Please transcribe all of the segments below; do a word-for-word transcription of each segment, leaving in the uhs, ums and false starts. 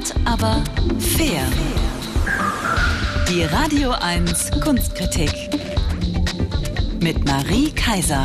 Art, aber fair. Die Radio eins Kunstkritik mit Marie Kaiser.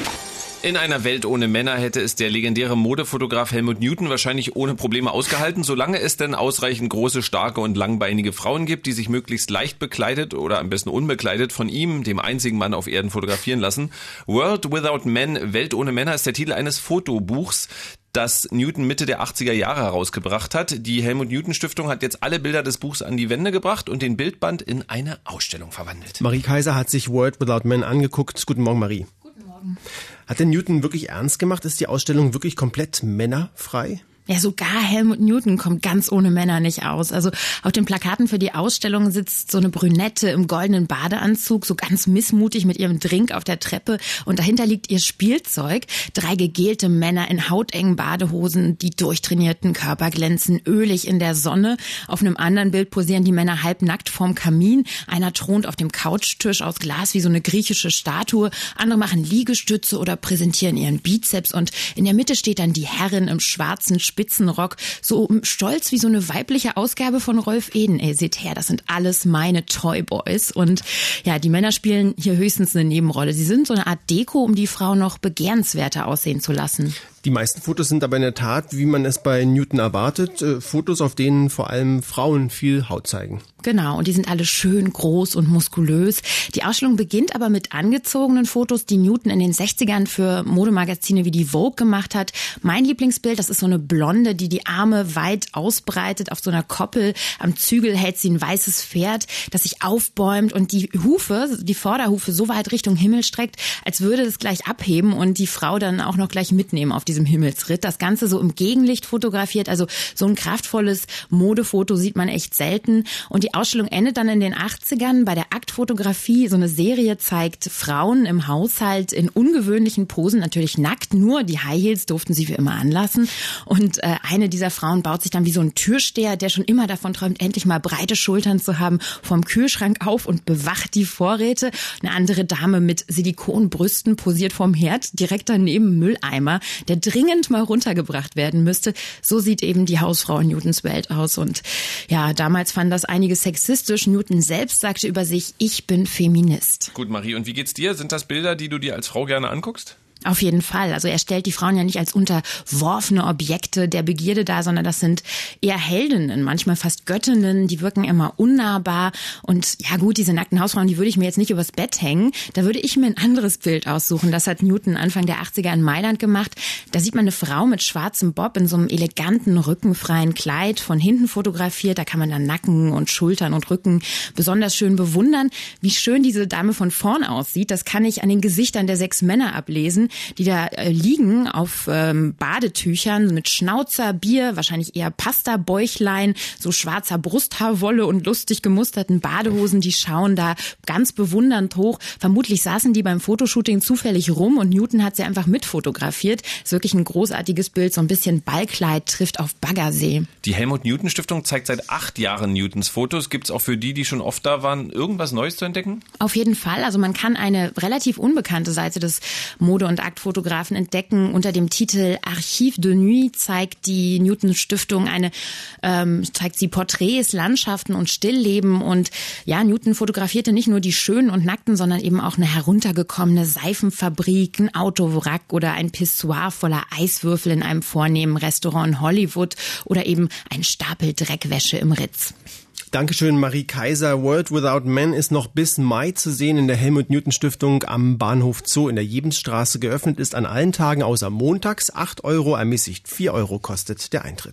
In einer Welt ohne Männer hätte es der legendäre Modefotograf Helmut Newton wahrscheinlich ohne Probleme ausgehalten, solange es denn ausreichend große, starke und langbeinige Frauen gibt, die sich möglichst leicht bekleidet oder am besten unbekleidet von ihm, dem einzigen Mann auf Erden, fotografieren lassen. World Without Men, Welt ohne Männer ist der Titel eines Fotobuchs, das Newton Mitte der achtziger Jahre herausgebracht hat. Die Helmut Newton Stiftung hat jetzt alle Bilder des Buchs an die Wände gebracht und den Bildband in eine Ausstellung verwandelt. Marie Kaiser hat sich World Without Men angeguckt. Guten Morgen, Marie. Guten Morgen. Hat der Newton wirklich ernst gemacht? Ist die Ausstellung wirklich komplett männerfrei? Ja, sogar Helmut Newton kommt ganz ohne Männer nicht aus. Also auf den Plakaten für die Ausstellung sitzt so eine Brünette im goldenen Badeanzug, so ganz missmutig mit ihrem Drink auf der Treppe. Und dahinter liegt ihr Spielzeug. Drei gegelte Männer in hautengen Badehosen, die durchtrainierten Körper glänzen ölig in der Sonne. Auf einem anderen Bild posieren die Männer halbnackt vorm Kamin. Einer thront auf dem Couchtisch aus Glas wie so eine griechische Statue. Andere machen Liegestütze oder präsentieren ihren Bizeps. Und in der Mitte steht dann die Herrin im schwarzen Spitzenrock, so stolz wie so eine weibliche Ausgabe von Rolf Eden. Ey, seht her, das sind alles meine Toyboys. Und ja, die Männer spielen hier höchstens eine Nebenrolle. Sie sind so eine Art Deko, um die Frau noch begehrenswerter aussehen zu lassen. Die meisten Fotos sind aber in der Tat, wie man es bei Newton erwartet, äh, Fotos, auf denen vor allem Frauen viel Haut zeigen. Genau, und die sind alle schön groß und muskulös. Die Ausstellung beginnt aber mit angezogenen Fotos, die Newton in den sechzigern für Modemagazine wie die Vogue gemacht hat. Mein Lieblingsbild, das ist so eine Blonde, die die Arme weit ausbreitet auf so einer Koppel. Am Zügel hält sie ein weißes Pferd, das sich aufbäumt und die Hufe, die Vorderhufe so weit Richtung Himmel streckt, als würde es gleich abheben und die Frau dann auch noch gleich mitnehmen auf diesem Himmelsritt. Das Ganze so im Gegenlicht fotografiert, also so ein kraftvolles Modefoto sieht man echt selten. Und die Ausstellung endet dann in den achtzigern bei der Aktfotografie. So eine Serie zeigt Frauen im Haushalt in ungewöhnlichen Posen, natürlich nackt, nur die High Heels durften sie wie immer anlassen. Und äh, eine dieser Frauen baut sich dann wie so ein Türsteher, der schon immer davon träumt, endlich mal breite Schultern zu haben, vom Kühlschrank auf und bewacht die Vorräte. Eine andere Dame mit Silikonbrüsten posiert vorm Herd, direkt daneben Mülleimer, der dringend mal runtergebracht werden müsste. So sieht eben die Hausfrau in Newtons Welt aus. Und ja, damals fanden das einige sexistisch. Newton selbst sagte über sich, ich bin Feminist. Gut, Marie, und wie geht's dir? Sind das Bilder, die du dir als Frau gerne anguckst? Auf jeden Fall. Also er stellt die Frauen ja nicht als unterworfene Objekte der Begierde dar, sondern das sind eher Heldinnen, manchmal fast Göttinnen, die wirken immer unnahbar. Und ja gut, diese nackten Hausfrauen, die würde ich mir jetzt nicht übers Bett hängen. Da würde ich mir ein anderes Bild aussuchen. Das hat Newton Anfang der achtziger in Mailand gemacht. Da sieht man eine Frau mit schwarzem Bob in so einem eleganten, rückenfreien Kleid, von hinten fotografiert. Da kann man dann Nacken und Schultern und Rücken besonders schön bewundern. Wie schön diese Dame von vorn aussieht, das kann ich an den Gesichtern der sechs Männer ablesen, die da äh, liegen auf ähm, Badetüchern mit Schnauzer, Bier, wahrscheinlich eher Pasta-Bäuchlein, so schwarzer Brusthaarwolle und lustig gemusterten Badehosen, die schauen da ganz bewundernd hoch. Vermutlich saßen die beim Fotoshooting zufällig rum und Newton hat sie einfach mitfotografiert. Ist wirklich ein großartiges Bild, so ein bisschen Ballkleid trifft auf Baggersee. Die Helmut Newton Stiftung zeigt seit acht Jahren Newtons Fotos. Gibt's auch für die, die schon oft da waren, irgendwas Neues zu entdecken? Auf jeden Fall. Also man kann eine relativ unbekannte Seite des Mode- und Aktfotografen entdecken. Unter dem Titel Archiv de Nuit zeigt die Newton Stiftung eine, ähm, zeigt sie Porträts, Landschaften und Stillleben. Und ja, Newton fotografierte nicht nur die Schönen und Nackten, sondern eben auch eine heruntergekommene Seifenfabrik, ein Autowrack oder ein Pissoir voller Eiswürfel in einem vornehmen Restaurant in Hollywood oder eben ein Stapel Dreckwäsche im Ritz. Dankeschön, Marie Kaiser. World Without Men ist noch bis Mai zu sehen in der Helmut Newton Stiftung am Bahnhof Zoo in der Jebensstraße. Geöffnet ist an allen Tagen außer montags. acht Euro, ermäßigt vier Euro kostet der Eintritt.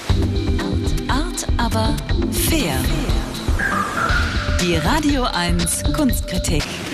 Art, aber fair. Die Radio eins Kunstkritik.